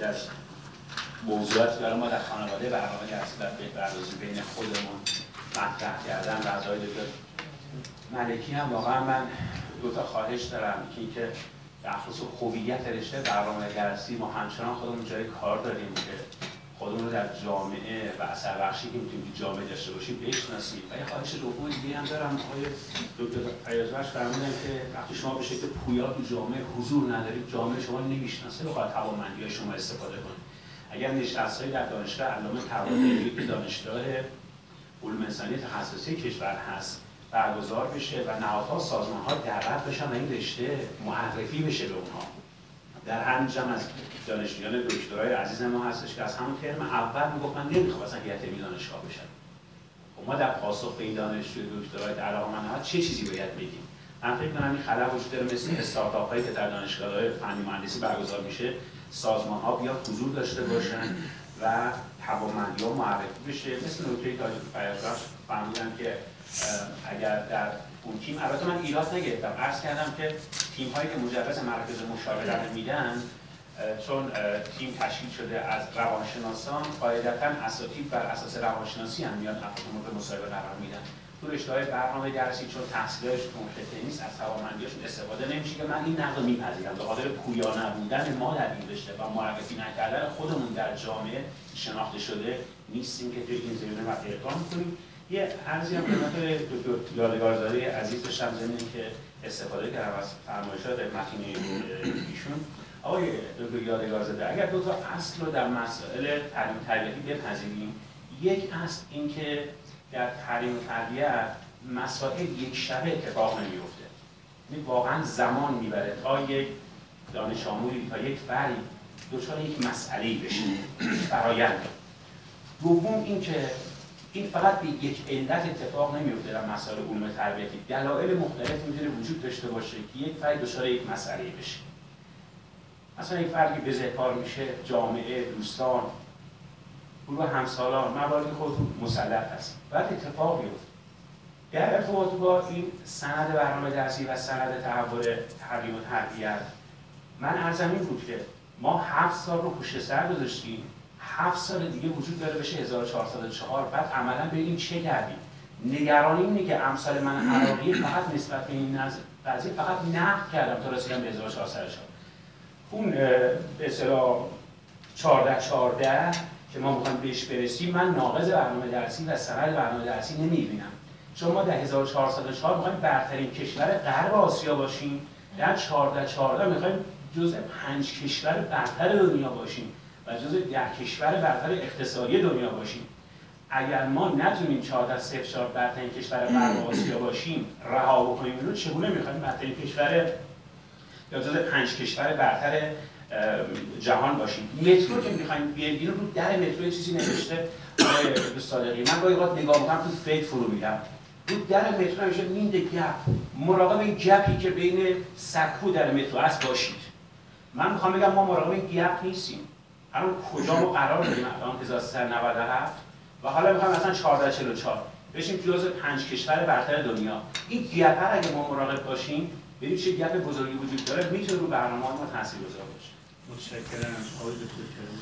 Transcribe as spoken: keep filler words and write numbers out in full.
یکی از موضوعاتی که ما در خانواده برنامه درسی و بهبردازی بین خودمون مطرح کردن و از آقای دکتر ملکی هم واقعا من دو تا خواهش دارم. یکی که در خصوص هویت رشته برنامه درسی ما همچنان خودمون جای کار داریم که خودمون رو در جامعه و اثر بخشی که میتونیم جامعه داشته باشیم بشناسیم. و یه خواهش دوم دیگه هم دارم، آقای دکتر فیاضبخش فرمودن که وقتی شما به شکل پویا تو جامعه حضور ندارید، جامعه شما نمیشناسه، بخواد توانمندی‌های شما استفاده کنه. اگر نشست‌هایی در دانشگاه علامه طباطبایی که دانشگاه علوم انسانی تخصصی کشور هست برگزار بشه و نهادها سازمان‌ها دعوت بشن و این رشته معرفی بشه به اونها. در همین جمع از دانشجویان دکترای عزیز ما هستش که از همون ترم اول میگفت من نمیخوام اصلا یه علمی دانشگاه بشم. خب ما در پاسخ به این دانشجوی دکترای علاقه‌مند چه چیزی باید بگیم؟ من فکر می‌کنم این خلا وجود داره، مثل استارتاپ‌هایی که در دانشگاه‌های فنی مهندسی برگزار میشه، سازمان‌ها بیاد حضور داشته باشن و توانمندی‌ها معرفی بشه. مثل نکته‌ای که فیاضبخش فرمودن که اگر در اون تیم، البته من ایراد نگرفتم، عرض کردم که تیم‌هایی که مجوز مرکز مشاوره میدن، چون تیم تشکیل شده از روانشناسان، قاعدتاً اساتید بر اساس روانشناسی هم میاد افراد مورد مصاحبه قرار میدن. تو رشته‌های برنامه درسی چون تحصیلش منحصر نیست، از توانمندی‌هاشون استفاده نمیشه که من این نقد رو میپذیرم. به خاطر پویا نبودن ما در این رشته و معرفی نکردن خودمون در جامعه شناخته شده نیستیم که توی این زمینه وقت اقدام کنیم. یه عرضی هم خدمت دکتر یادگارزاده عزیز داشتم زمینه که استفاده کردم از فرمایشات متین ایشون. آقای دکتر یادگارزاده، اگر دو تا اصل رو در مسائل تعلیم و تربیتی بپذیریم، یک اصل این که در تعلیم و تربیت مسائل یک شبه اتفاق نمیفته. این واقعا زمان میبره تا یک دانش آموزی، تا یک فردی دچار یک مسئله‌ای بشه، فرآیند. دوم این که این فقط به یک علت اتفاق نمیفته. در مسائل علوم تربیتی دلایل مختلف میتونه وجود داشته باشه که یک فرد دچار یک مسئله بشه. مثلا یک فردی بزهکار میشه، جامعه، دوستان، گروه همسالان، مواردی خودتون مسلط هست، بعد اتفاق میفته. در ارتباط با این سند برنامه درسی و سند تحول تعلیم و تربیت، من عرضم این بود که ما هفت سال رو پشت سر گذاشتیم، هفت سال دیگه وجود داره بشه هزار و چهارصد و چهار، بعد عملا ببینیم چه کردیم. نگرانی اینه که امثال من عراقی فقط نسبت به این قضیه فقط نقد کردم تا رسیدم به هزار و چهارصد و چهار. اون به اصطلاح چهارده چهارده که ما میخوایم بهش برسیم، من ناقض برنامه درسی و سند برنامه درسی نمیبینم. چون ما در هزار و چهارصد و چهار میخوایم برترین کشور غرب آسیا باشیم، در چهارده چهارده میخوایم جزء پنج کشور برتر دنیا باشیم و جزء ده کشور برتر اقتصادی دنیا باشیم. اگر ما نتونیم چهارده صفر چهار برترین کشور غرب آسیا باشیم، رها بکنیم اینو، چگونه میخوایم برترین کشور یا جزء پنج کشور برتر جهان باشیم؟ مترو که میخوایم بیایم رو در مترو چیزی نوشته آقای صادقی، من گاهی اوقات نگاه میکنم تو فیک فرو میرم، رو در مترو نوشته میند گپ، مراقب این گپی که بین سکو در مترو هست باشید. من میخوام بگم ما مراقب این گپ نیستیم. الان کجا ما قرار داریم الان هزار و سیصد و نود و هفت و حالا میخوایم مثلا چهارده چهل و چهار بشیم جزء پنج کشور برتر دنیا. این گپ اگه ما مراقب باشیم، ببینید چه گپ بزرگی وجود داره، میتونه رو برنامه ما تاثیرگذار باشه. متشکرم. آقای دکتر